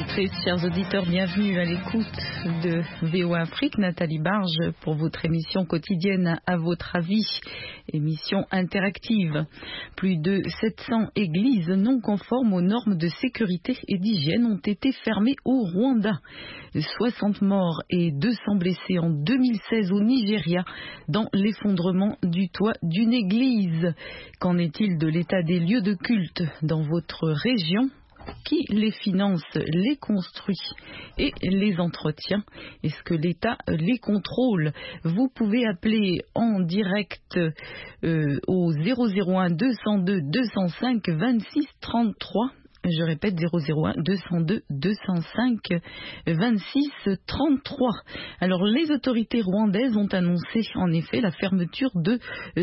auditrices, chers auditeurs, bienvenue à l'écoute de VOA Afrique. Nathalie Barge pour votre émission quotidienne À votre avis, émission interactive. Plus de 700 églises non conformes aux normes de sécurité et d'hygiène ont été fermées au Rwanda. 60 morts et 200 blessés en 2016 au Nigeria dans l'effondrement du toit d'une église. Qu'en est-il de l'état des lieux de culte dans votre région ? Qui les finance, les construit et les entretient? Est-ce que l'État les contrôle? Vous pouvez appeler en direct au 001 202 205 26 33. Je répète, 001 202 205 26 33. Alors, les autorités rwandaises ont annoncé en effet la fermeture de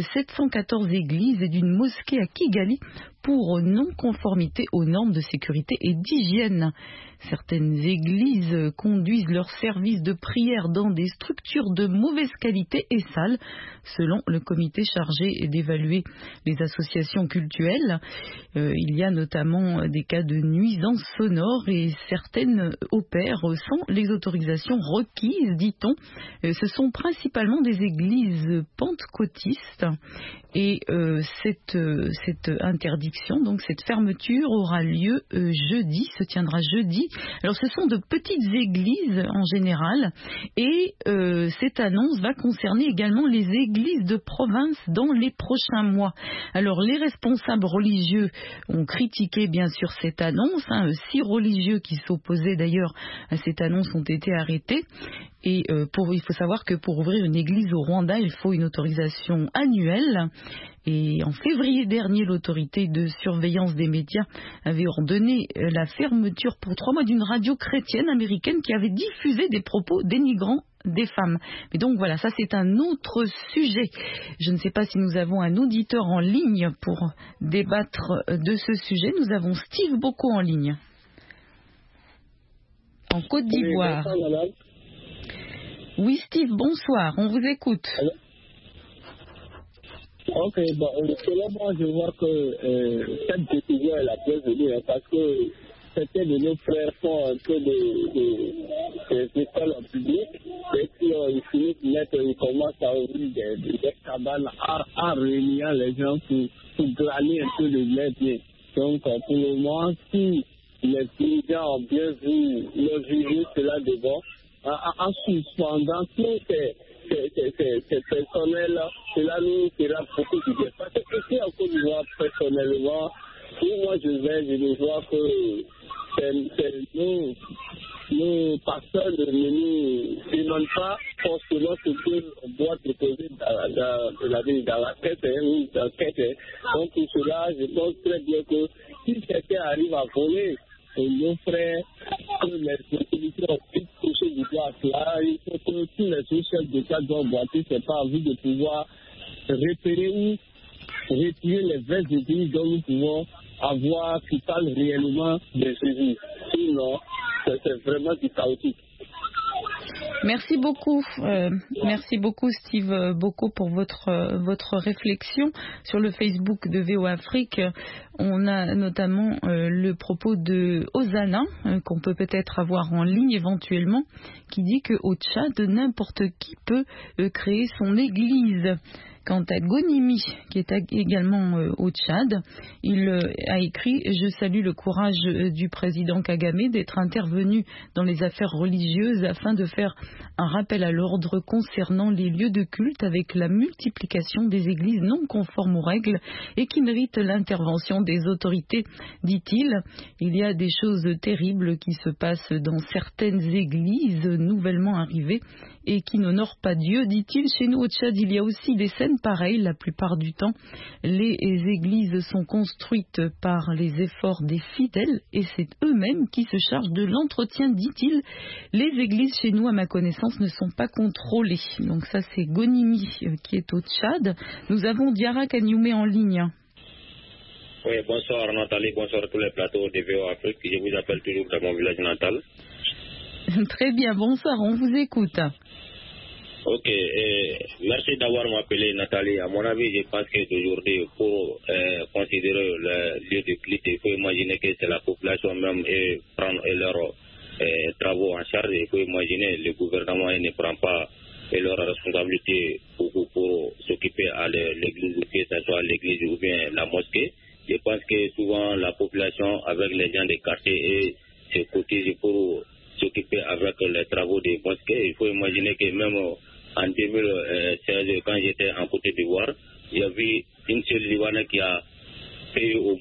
714 églises et d'une mosquée à Kigali pour non-conformité aux normes de sécurité et d'hygiène. Certaines églises conduisent leurs services de prière dans des structures de mauvaise qualité et sales, selon le comité chargé d'évaluer les associations cultuelles. Il y a notamment des cas de nuisances sonores et certaines opèrent sans les autorisations requises, dit-on. Ce sont principalement des églises pentecôtistes et cette interdiction, donc cette fermeture aura lieu jeudi, se tiendra jeudi. Alors ce sont de petites églises en général et cette annonce va concerner également les églises de province dans les prochains mois. Alors les responsables religieux ont critiqué bien sûr cette annonce. 6 religieux qui s'opposaient d'ailleurs à cette annonce ont été arrêtés. Et il faut savoir que pour ouvrir une église au Rwanda, il faut une autorisation annuelle. Et en février dernier, l'autorité de surveillance des médias avait ordonné la fermeture pour 3 mois d'une radio chrétienne américaine qui avait diffusé des propos dénigrants des femmes. Mais donc voilà, ça c'est un autre sujet. Je ne sais pas si nous avons un auditeur en ligne pour débattre de ce sujet. Nous avons Steve Boko en ligne, en Côte d'Ivoire. Oui, Steve, bonsoir, on vous écoute. Ok, bon, selon moi, je vois que cette décision est la bienvenue, parce que certains de nos frères font un peu des écoles en public, et puis ils finissent de mettre, ils commencent à ouvrir des cabanes en réuniant les gens pour glaner un peu le blé bien. Donc, pour le moment, si les dirigeants ont bien vu, leur jugé cela devant, en suspendant tous ces personnels-là, cela nous fera beaucoup de bien. Parce que si en Côte d'Ivoire, personnellement, si moi je le vois que nos pasteurs ne nous demandent pas forcément ce qu'on doit proposer dans la tête ou dans la tête. Donc pour cela, je pense très bien que si quelqu'un arrive à voler nos frères, que les autorités puissent toucher du doigt à cela, il faut que tous les chefs d'État doivent bâtir c'est pas envie de pouvoir repérer ou retirer les vraies églises dont nous pouvons avoir qui parlent réellement de Jésus. Sinon, c'est vraiment du chaotique. Merci beaucoup Steve Boko pour votre réflexion sur le Facebook de VOA Afrique. On a notamment le propos de Hosanna qu'on peut peut-être avoir en ligne éventuellement, qui dit qu'au Tchad, n'importe qui peut créer son église. Quant à Gonimi, qui est également au Tchad, il a écrit « Je salue le courage du président Kagame d'être intervenu dans les affaires religieuses afin de faire un rappel à l'ordre concernant les lieux de culte avec la multiplication des églises non conformes aux règles et qui méritent l'intervention des autorités, dit-il. Il y a des choses terribles qui se passent dans certaines églises nouvellement arrivées et qui n'honorent pas Dieu, dit-il. Chez nous au Tchad, il y a aussi des scènes pareilles. La plupart du temps, les églises sont construites par les efforts des fidèles et c'est eux-mêmes qui se chargent de l'entretien, dit-il. Les églises chez nous, à ma connaissance, ne sont pas contrôlées. Donc ça, c'est Gonimi qui est au Tchad. Nous avons Diarra Kanyumé en ligne. Oui, bonsoir Nathalie, bonsoir à tous les plateaux de VOA Afrique. Je vous appelle toujours de mon village natal. Très bien, bonsoir, on vous écoute. Ok, merci d'avoir m'appelé Nathalie. À mon avis, je pense qu'aujourd'hui, pour considérer le lieu de culte, il faut imaginer que c'est la population même et prendre leur travaux en charge. Il faut imaginer, le gouvernement ne prend pas leur responsabilité pour s'occuper à l'église, que ce soit l'église ou bien la mosquée. Je pense que souvent la population, avec les gens des quartiers, se cotise pour s'occuper avec les travaux des mosquées. Il faut imaginer que même en 2016, quand j'étais en Côte d'Ivoire, il y a vu une seule Libanais qui a payé au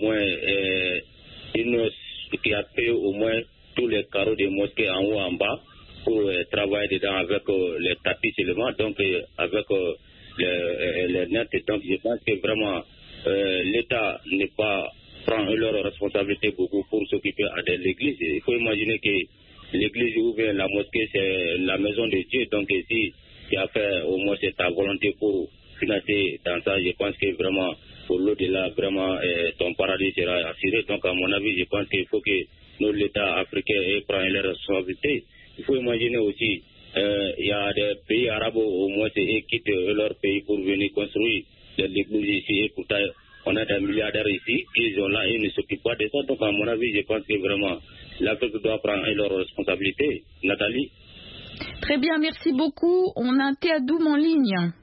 moins tous les carreaux des mosquées en haut en bas pour travailler dedans avec les tapis seulement, donc avec les nets. Donc je pense que vraiment l'État n'est pas prend leur responsabilité beaucoup pour s'occuper de l'église. Il faut imaginer que l'église ou bien la mosquée, c'est la maison de Dieu. Donc si tu as fait au moins ta volonté pour financer dans ça, je pense que vraiment pour l'au-delà, vraiment ton paradis sera assuré. Donc à mon avis, je pense qu'il faut que l'État africain prenne leurs responsabilités. Il faut imaginer aussi, il y a des pays arabes au moins qui quittent leur pays pour venir construire l'église ici. Et pourtant, on a des milliardaires ici qui sont là et ne s'occupent pas de ça. Donc, à mon avis, je pense que vraiment l'Afrique doit prendre leurs responsabilités. Nathalie? Très bien, merci beaucoup. On a Théadoum en ligne.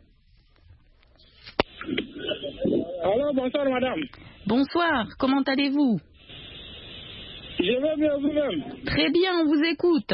Alors, bonsoir, madame. Bonsoir, comment allez-vous? Je vais bien vous-même. Très bien, on vous écoute.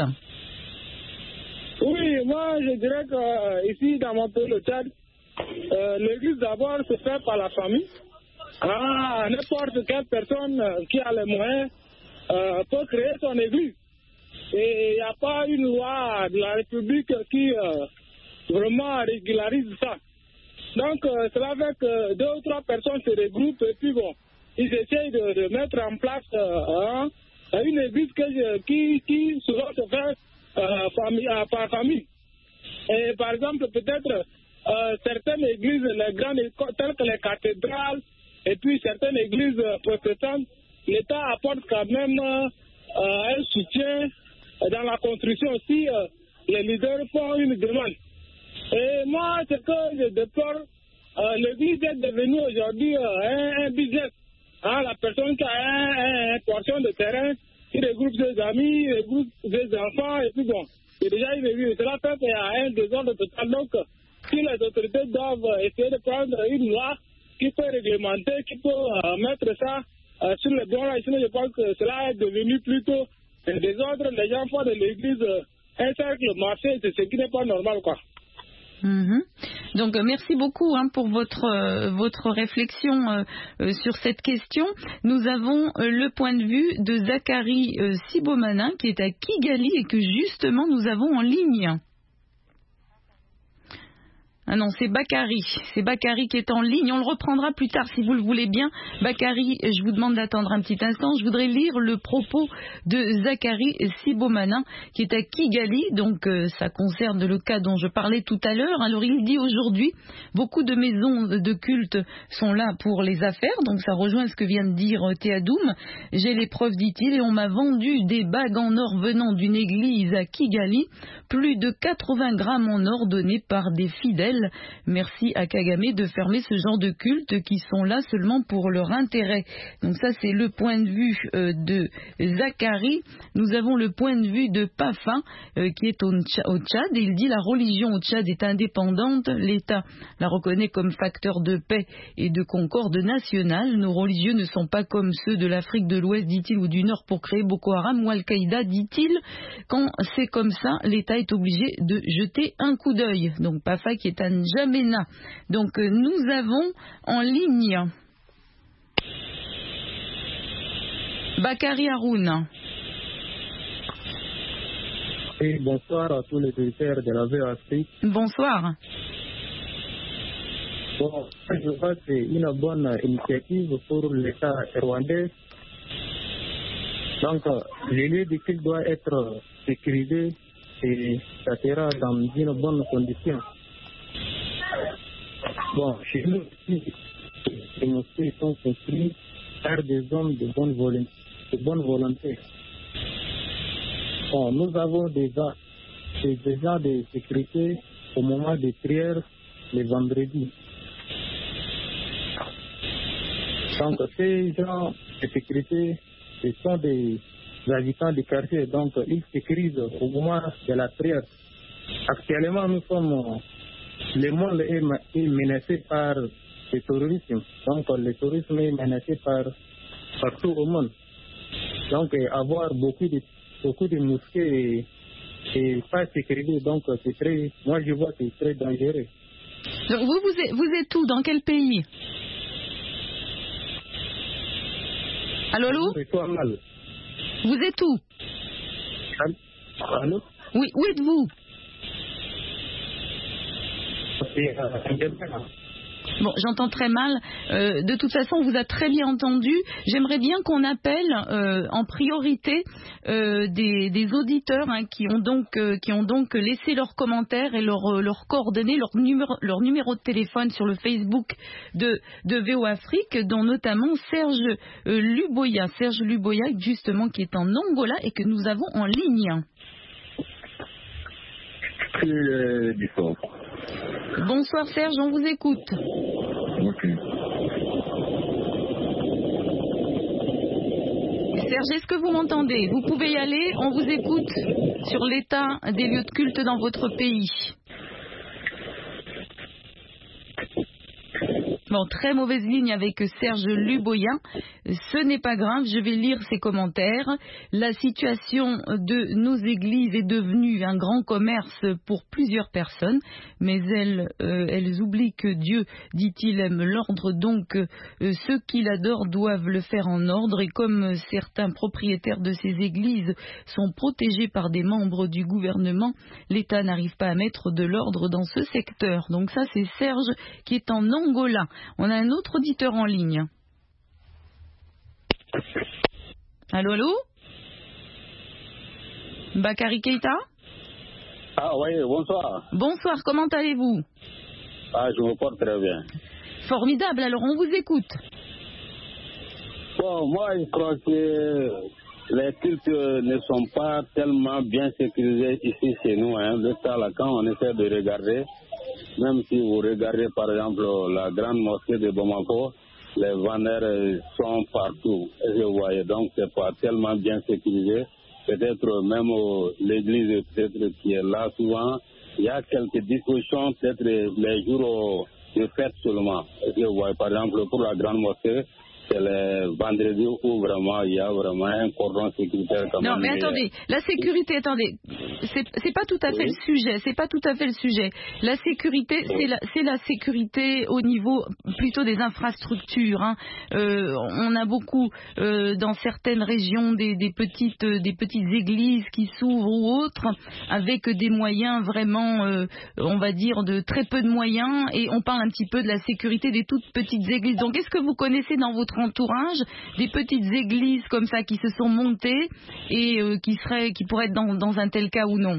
Oui, moi, je dirais que ici, dans mon pays, le Tchad, l'église d'abord se fait par la famille. N'importe quelle personne qui a les moyens peut créer son église. Et il n'y a pas une loi de la République qui vraiment régularise ça. Donc, cela fait que 2 ou 3 personnes se regroupent et puis bon, ils essayent de mettre en place une église qui souvent se fait par famille. Et par exemple, peut-être certaines églises, les grandes telles que les cathédrales, et puis certaines églises protestantes, l'État apporte quand même un soutien dans la construction si les leaders font une demande. Et moi, ce que je déplore, l'église est devenue aujourd'hui un business. La personne qui a une portion de terrain, il regroupe ses amis, il regroupe ses enfants, et puis bon, c'est déjà une église. Cela fait qu'il y a un désordre total. Donc, si les autorités doivent essayer de prendre une loi qui peut réglementer, qui peut mettre ça sur le bon rail, sinon je pense que cela est devenu plutôt un désordre. Les gens font de l'église un cercle marché, c'est ce qui n'est pas normal, quoi. Donc merci beaucoup pour votre réflexion sur cette question. Nous avons le point de vue de Zachary Sibomanin qui est à Kigali et que justement nous avons en ligne. Ah non, c'est Bakary. C'est Bakary qui est en ligne. On le reprendra plus tard si vous le voulez bien. Bakary, je vous demande d'attendre un petit instant. Je voudrais lire le propos de Zachary Sibomanin qui est à Kigali. Donc ça concerne le cas dont je parlais tout à l'heure. Alors il dit aujourd'hui, beaucoup de maisons de culte sont là pour les affaires. Donc ça rejoint ce que vient de dire Théadoum. J'ai les preuves, dit-il, et on m'a vendu des bagues en or venant d'une église à Kigali. Plus de 80 grammes en or donnés par des fidèles. Merci à Kagame de fermer ce genre de cultes qui sont là seulement pour leur intérêt. Donc ça c'est le point de vue de Zachary. Nous avons le point de vue de Pafa qui est au Tchad. Et il dit la religion au Tchad est indépendante. L'État la reconnaît comme facteur de paix et de concorde nationale. Nos religieux ne sont pas comme ceux de l'Afrique de l'Ouest, dit-il, ou du Nord pour créer Boko Haram ou Al-Qaïda, dit-il. Quand c'est comme ça, l'État est obligé de jeter un coup d'œil. Donc Pafa qui est à N'Djamena. Donc nous avons en ligne Bakary Haroun. Et bonsoir à tous les auditeurs de la VAC. Bonsoir. Bon, je crois que c'est une bonne initiative pour l'État rwandais. Donc, les lieux de culte doivent être sécurisés et ça sera dans une bonne condition. Bon, chez nous aussi, les mosquées sont construites par des hommes de bonne volonté. Bon, nous avons des gens de sécurité au moment des prières les vendredis. Donc, ces gens de sécurité, ce sont des habitants du quartier. Donc, ils sécurisent au moment de la prière. Actuellement, le monde est menacé par le terrorisme. Donc, le terrorisme est menacé partout au monde. Donc, avoir beaucoup de mosquées et pas sécurisé, donc moi je vois que c'est très dangereux. Donc vous êtes où? Dans quel pays? Allô? Mal. Vous êtes où? Allô? Oui, où êtes-vous? Bon, j'entends très mal. De toute façon, on vous a très bien entendu. J'aimerais bien qu'on appelle en priorité des auditeurs qui ont donc laissé leurs commentaires et leurs coordonnées, leur numéro de téléphone sur le Facebook de VO Afrique, dont notamment Serge Luboya. Serge Luboya, justement, qui est en Angola et que nous avons en ligne. Bonsoir Serge, on vous écoute. Okay. Serge, est-ce que vous m'entendez? Vous pouvez y aller, on vous écoute sur l'état des lieux de culte dans votre pays. Bon, très mauvaise ligne avec Serge Luboya. Ce n'est pas grave, je vais lire ses commentaires. La situation de nos églises est devenue un grand commerce pour plusieurs personnes, mais elles oublient que Dieu, dit-il, aime l'ordre, donc ceux qui l'adorent doivent le faire en ordre. Et comme certains propriétaires de ces églises sont protégés par des membres du gouvernement, l'État n'arrive pas à mettre de l'ordre dans ce secteur. Donc ça, c'est Serge qui est en Angola. On a un autre auditeur en ligne. Allô? Bakary Keita? Ah oui, bonsoir. Bonsoir, comment allez-vous? Ah, je me porte très bien. Formidable, alors on vous écoute. Bon, moi, je crois que les cultes ne sont pas tellement bien sécurisés ici chez nous. De ça, là, quand on essaie de regarder, même si vous regardez par exemple la grande mosquée de Bamako, les vendeurs sont partout. Et vous voyez, donc c'est pas tellement bien sécurisé. Peut-être même l'église peut-être qui est là souvent, il y a quelques dispositions, peut-être les jours de fête seulement. Et vous voyez, par exemple pour la grande mosquée, c'est le vendredi où vraiment il y a vraiment un cordon sécuritaire. Non, mais attendez, la sécurité, c'est pas tout à fait le sujet, c'est pas tout à fait le sujet. La sécurité, c'est la sécurité au niveau plutôt des infrastructures. On a beaucoup dans certaines régions des petites églises qui s'ouvrent ou autres avec des moyens vraiment, on va dire, de très peu de moyens, et on parle un petit peu de la sécurité des toutes petites églises. Donc, est-ce que vous connaissez dans votre entourage des petites églises comme ça qui se sont montées et qui pourraient être dans un tel cas ou non?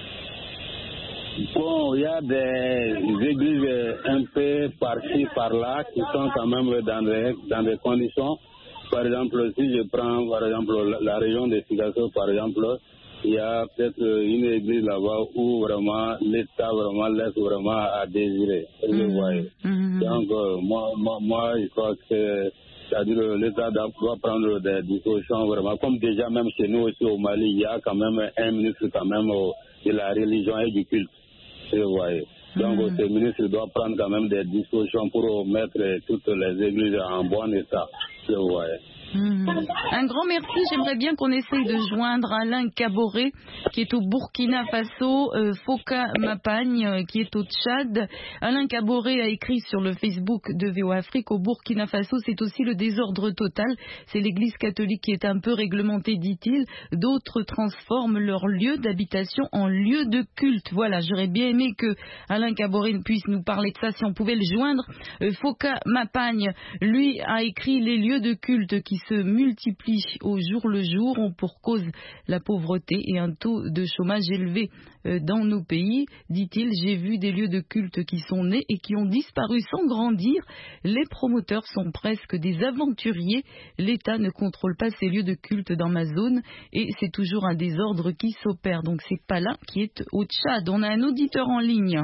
Bon, il y a des églises un peu par-ci, par-là qui sont quand même dans des conditions. Par exemple, si je prends par exemple la région de Sigasso, par exemple, il y a peut-être une église là-bas où vraiment l'État vraiment laisse vraiment à désirer. Vous voyez. Donc, moi, je crois que c'est-à-dire l'État doit prendre des dispositions vraiment, comme déjà même chez nous aussi au Mali, il y a quand même un ministre quand même de la religion et du culte. Vous voyez. Donc, ce ministre doit prendre quand même des dispositions pour mettre toutes les églises en bon état. Vous voyez. Un grand merci. J'aimerais bien qu'on essaye de joindre Alain Kaboré qui est au Burkina Faso, Foka Mapagne qui est au Tchad. Alain Kaboré a écrit sur le Facebook de VO Afrique: au Burkina Faso, c'est aussi le désordre total. C'est l'église catholique qui est un peu réglementée, dit-il. D'autres transforment leur lieu d'habitation en lieu de culte. Voilà, j'aurais bien aimé que Alain Kaboré puisse nous parler de ça si on pouvait le joindre. Foka Mapagne, lui, a écrit: les lieux de culte qui se multiplient au jour le jour ont pour cause la pauvreté et un taux de chômage élevé dans nos pays. Dit-il, j'ai vu des lieux de culte qui sont nés et qui ont disparu sans grandir. Les promoteurs sont presque des aventuriers. L'État ne contrôle pas ces lieux de culte dans ma zone et c'est toujours un désordre qui s'opère. Donc c'est pas là qui est au Tchad. On a un auditeur en ligne.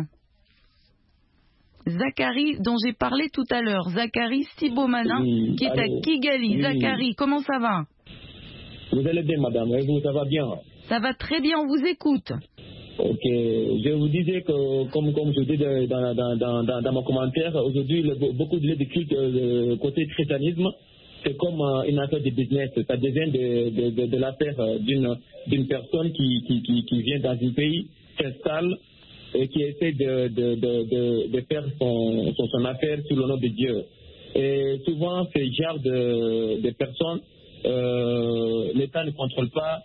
Zachary, dont j'ai parlé tout à l'heure, Zachary Sibomana, qui est à Kigali. Zachary, comment ça va? Vous allez bien, madame, et vous, ça va bien? Ça va très bien, on vous écoute. Ok, je vous disais que, comme je dis dans mon commentaire, aujourd'hui, beaucoup de lieux de culte côté christianisme, c'est comme une affaire de business. Ça devient de l'affaire d'une personne qui vient dans un pays, s'installe et qui essaie de faire son affaire sur le nom de Dieu. Et souvent, ce genre de personnes, l'État ne contrôle pas,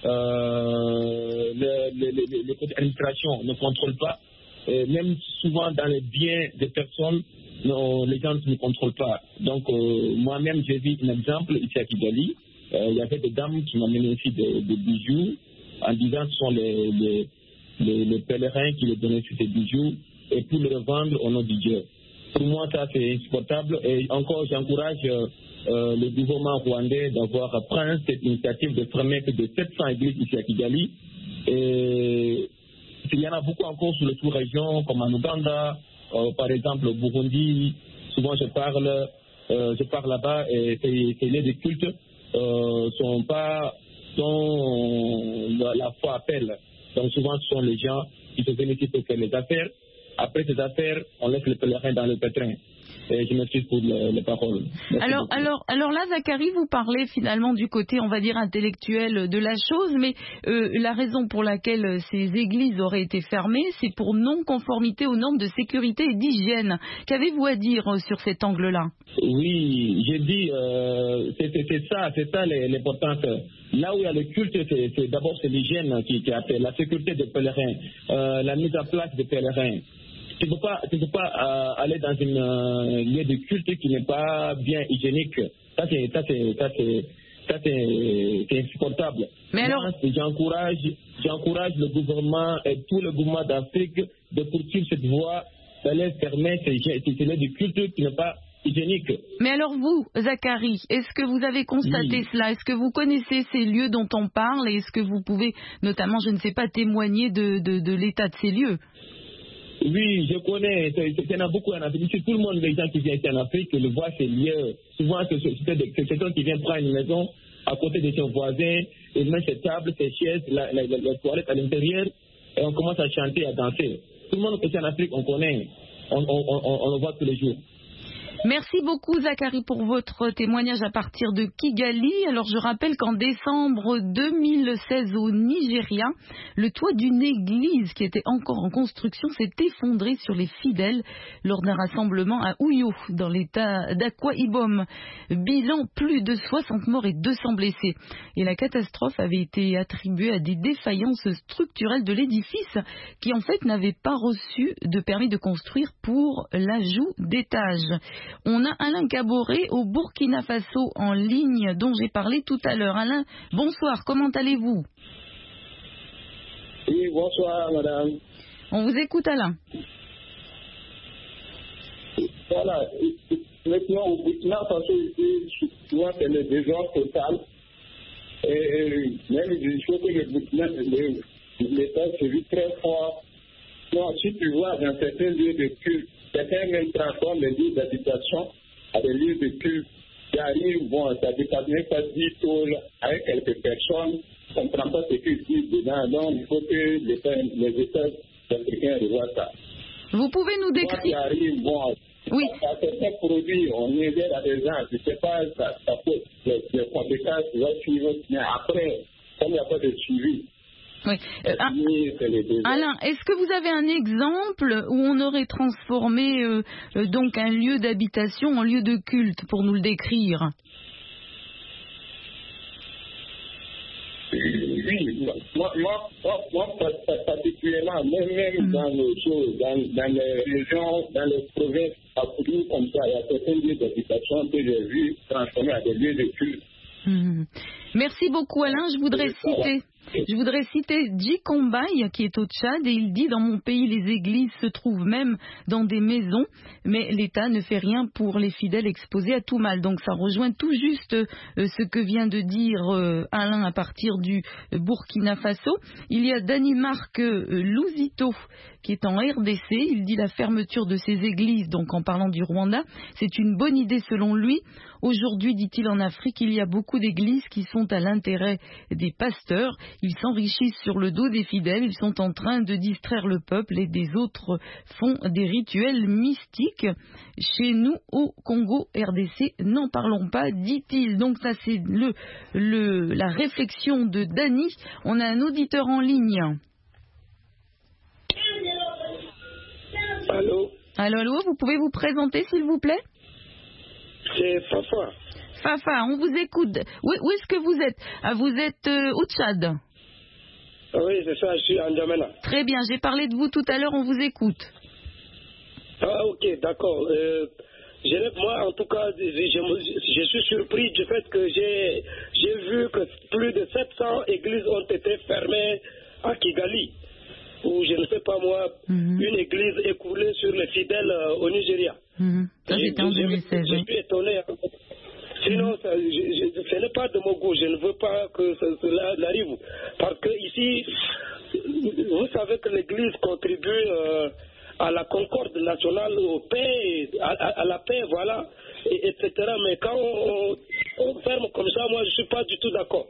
l'administration ne contrôle pas, et même souvent dans les biens des personnes, non, les gens ne contrôlent pas. Donc, moi-même, j'ai vu un exemple ici à Kigali. Il y avait des dames qui m'amenaient ici des bijoux en disant que ce sont les pèlerins qui les donnaient sur ces bijoux et pour les revendre au nom de Dieu. Pour moi, ça, c'est insupportable. Et encore, j'encourage le gouvernement rwandais d'avoir pris cette initiative de fermer plus de 700 églises ici à Kigali. Et il y en a beaucoup encore sur les sous-régions, comme en Ouganda, par exemple au Burundi. Souvent, je parle là-bas et ces lieux de culte sont la foi appelle. Donc souvent, ce sont les gens qui se bénéficient pour faire les affaires. Après ces affaires, on laisse les pèlerins dans le pétrin. Et je m'excuse pour les paroles. Alors là, Zacharie, vous parlez finalement du côté, on va dire, intellectuel de la chose, mais la raison pour laquelle ces églises auraient été fermées, c'est pour non-conformité aux normes de sécurité et d'hygiène. Qu'avez-vous à dire sur cet angle-là? Oui, j'ai dit, c'est ça l'importance. Là où il y a le culte, c'est d'abord l'hygiène qui appelle, la sécurité des pèlerins, la mise en place des pèlerins. Tu ne peux pas aller dans une lieu de culte qui n'est pas bien hygiénique. Ça c'est insupportable. Mais alors, j'encourage le gouvernement et tout le gouvernement d'Afrique de poursuivre cette voie, d'aller fermer ces lieux de culte qui n'est pas hygiénique. Mais alors vous, Zacharie, est-ce que vous avez constaté cela? Est-ce que vous connaissez ces lieux dont on parle et est-ce que vous pouvez notamment, je ne sais pas, témoigner de l'état de ces lieux? Oui, je connais. Il y en a beaucoup en Afrique. Tout le monde, les gens qui viennent ici en Afrique, le voient ces lieux. Souvent, c'est quelqu'un qui vient prendre une maison à côté de son voisin, il met ses tables, ses chaises, la toilette à l'intérieur, et on commence à chanter et à danser. Tout le monde ici en Afrique, on connaît. On le voit tous les jours. Merci beaucoup, Zacharie, pour votre témoignage à partir de Kigali. Alors, je rappelle qu'en décembre 2016, au Nigeria, le toit d'une église qui était encore en construction s'est effondré sur les fidèles lors d'un rassemblement à Uyo, dans l'état d'Akwa Ibom. Bilan, plus de 60 morts et 200 blessés. Et la catastrophe avait été attribuée à des défaillances structurelles de l'édifice qui, en fait, n'avait pas reçu de permis de construire pour l'ajout d'étages. On a Alain Gaboré au Burkina Faso en ligne dont j'ai parlé tout à l'heure. Alain, bonsoir, comment allez-vous? Oui, bonsoir madame. On vous écoute, Alain. Voilà, maintenant au Burkina Faso, ici, souvent c'est le désordre total. Et même il faut que l'État se vit très fort. Donc, si tu vois dans certains lieux de culte, certains même transforment les lieux d'habitation à des lieux de culte qui arrivent, bon, ça dépasse même pas 10 tours avec quelques personnes, on ne comprend pas ce qu'ils disent dedans, donc il faut que les États africains revoient ça. Vous pouvez nous décrire... Qui arrive, bon, oui. À certains produits, on aide à des gens, je ne sais pas, ça peut, les compétences doivent suivre, mais après, comme il n'y a pas de suivi, oui. Alain, est-ce que vous avez un exemple où on aurait transformé donc un lieu d'habitation en lieu de culte pour nous le décrire? Oui, moi particulièrement, même dans les régions, dans les provinces, comme ça, il y a certains lieux d'habitation que j'ai vus transformés à des lieux de culte. Merci beaucoup, Alain. Je voudrais citer Je voudrais citer Djikombaï qui est au Tchad et il dit: dans mon pays les églises se trouvent même dans des maisons, mais l'État ne fait rien pour les fidèles exposés à tout mal. Donc ça rejoint tout juste ce que vient de dire Alain à partir du Burkina Faso. Il y a Danimark Louzito qui est en RDC. Il dit: la fermeture de ces églises, donc en parlant du Rwanda, c'est une bonne idée selon lui. Aujourd'hui, dit-il, en Afrique, il y a beaucoup d'églises qui sont à l'intérêt des pasteurs. Ils s'enrichissent sur le dos des fidèles. Ils sont en train de distraire le peuple et des autres font des rituels mystiques. Chez nous, au Congo, RDC, n'en parlons pas, dit-il. Donc ça, c'est la réflexion de Dany. On a un auditeur en ligne. Allô? Allô, vous pouvez vous présenter, s'il vous plaît? C'est Fafa. Fafa, on vous écoute. Où est-ce que vous êtes? Vous êtes au Tchad? Oui, c'est ça, je suis en N'Djamena. Très bien, j'ai parlé de vous tout à l'heure, on vous écoute. Ah, ok, d'accord. Moi, en tout cas, je suis surpris du fait que j'ai vu que plus de 700 églises ont été fermées à Kigali, ou je ne sais pas moi, une église écoulée sur les fidèles au Nigeria. Ça, c'était en 2016. Je suis étonné. Sinon, ce n'est pas de mon goût. Je ne veux pas que cela arrive. Parce que ici, vous savez que l'Église contribue à la concorde nationale, au paix, à la paix, voilà, etc. Mais quand on ferme comme ça, moi, je ne suis pas du tout d'accord.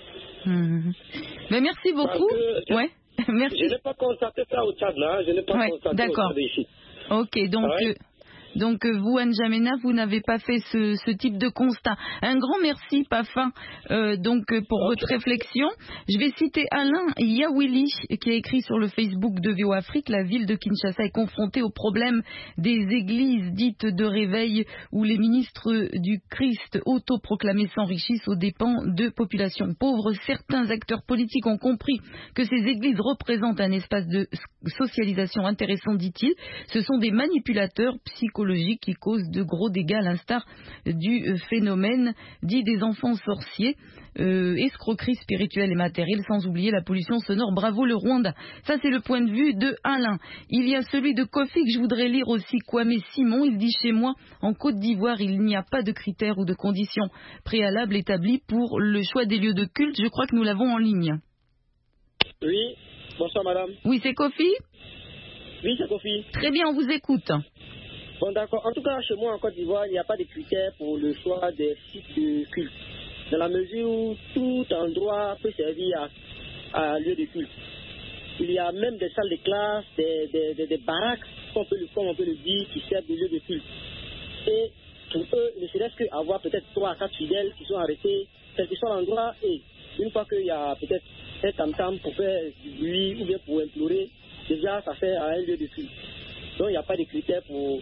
Mais merci beaucoup. Merci. Je n'ai pas constaté ça au Tchad, là. Je n'ai pas constaté au Tchad ici. Ok, donc vous, N'Djamena, vous n'avez pas fait ce type de constat. Un grand merci, Pafin, pour votre réflexion. Je vais citer Alain Yawili, qui a écrit sur le Facebook de VOA Afrique: la ville de Kinshasa est confrontée au problème des églises dites de réveil où les ministres du Christ autoproclamés s'enrichissent aux dépens de populations pauvres. Certains acteurs politiques ont compris que ces églises représentent un espace de socialisation intéressant, dit-il. Ce sont des manipulateurs psychologiques qui causent de gros dégâts, à l'instar du phénomène dit des enfants sorciers, escroquerie spirituelle et matérielle, sans oublier la pollution sonore. Bravo le Rwanda. Ça, c'est le point de vue de Alain. Il y a celui de Kofi que je voudrais lire aussi, Kwame Simon. Il dit: chez moi, en Côte d'Ivoire, il n'y a pas de critères ou de conditions préalables établies pour le choix des lieux de culte. Je crois que nous l'avons en ligne. Oui, bonsoir madame. Oui, c'est Kofi? Oui, c'est Kofi. Très bien, on vous écoute. Bon, d'accord. En tout cas, chez moi, en Côte d'Ivoire, il n'y a pas de critères pour le choix des sites de culte, dans la mesure où tout endroit peut servir à lieu de culte. Il y a même des salles de classe, des baraques, comme on peut le dire, qui servent de lieu de culte. Et pour eux, ne serait-ce qu'avoir peut-être 3 à 4 fidèles qui sont arrêtés, quel que soit l'endroit, et une fois qu'il y a peut-être un tam-tam pour faire du bruit ou bien pour implorer, déjà ça fait à un lieu de culte. Donc il n'y a pas de critères pour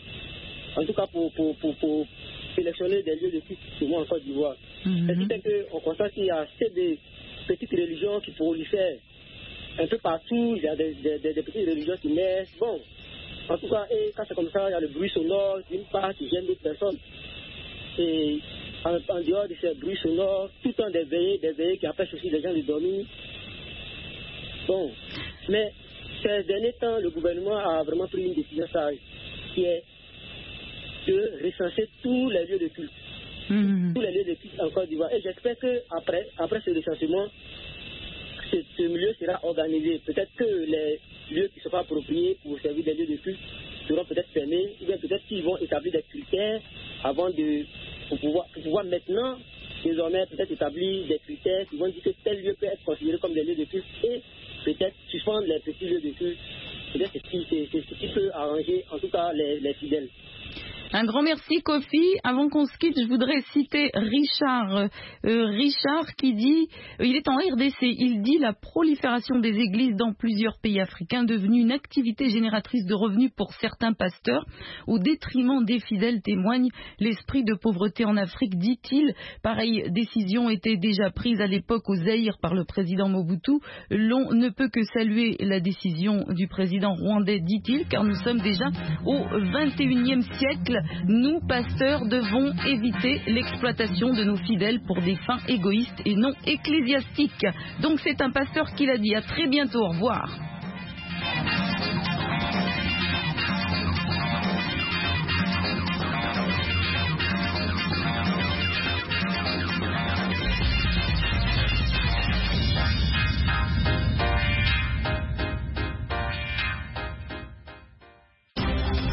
sélectionner des lieux de culte chez moi en Côte d'Ivoire. Ce qui fait qu'on constate qu'il y a assez de petites religions qui prolifèrent un peu partout. Il y a des petites religions qui naissent. Bon, en tout cas, et quand c'est comme ça, il y a le bruit sonore d'une part qui gêne d'autres personnes. Et en dehors de ces bruits sonores, tout le temps des veillées qui empêchent aussi les gens de dormir. Bon, mais ces derniers temps, le gouvernement a vraiment pris une décision sage, qui est de recenser tous les lieux de culte. Tous les lieux de culte en Côte d'Ivoire. Et j'espère qu'après ce recensement, ce milieu sera organisé. Peut-être que les lieux qui ne sont pas appropriés pour servir des lieux de culte seront peut-être fermés, ou bien peut-être qu'ils vont établir des critères pour pouvoir maintenant, désormais, peut-être établir des critères qui vont dire que tel lieu peut être considéré comme des lieux de culte et peut-être suspendre les petits lieux de culte. Peut-être c'est ce qui peut arranger, en tout cas, les fidèles. Un grand merci, Kofi. Avant qu'on se quitte, je voudrais citer Richard. Richard qui dit, il est en RDC, il dit: la prolifération des églises dans plusieurs pays africains devenue une activité génératrice de revenus pour certains pasteurs, au détriment des fidèles, témoigne l'esprit de pauvreté en Afrique, dit-il. Pareille décision était déjà prise à l'époque au Zaïre par le président Mobutu. L'on ne peut que saluer la décision du président rwandais, dit-il, car nous sommes déjà au 21e siècle. nous, pasteurs, devons éviter l'exploitation de nos fidèles pour des fins égoïstes et non ecclésiastiques. Donc c'est un pasteur qui l'a dit. À très bientôt. Au revoir.